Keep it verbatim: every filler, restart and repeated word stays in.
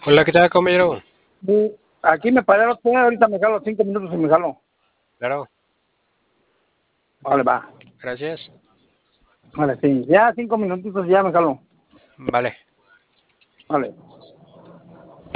Hola, ¿qué tal, compañero? Sí, aquí me paré el otro día, ahorita me jalo cinco minutos y me jalo. Claro, Vale, va. gracias. Vale, sí. Ya cinco minutitos y ya me jalo. Vale. Vale.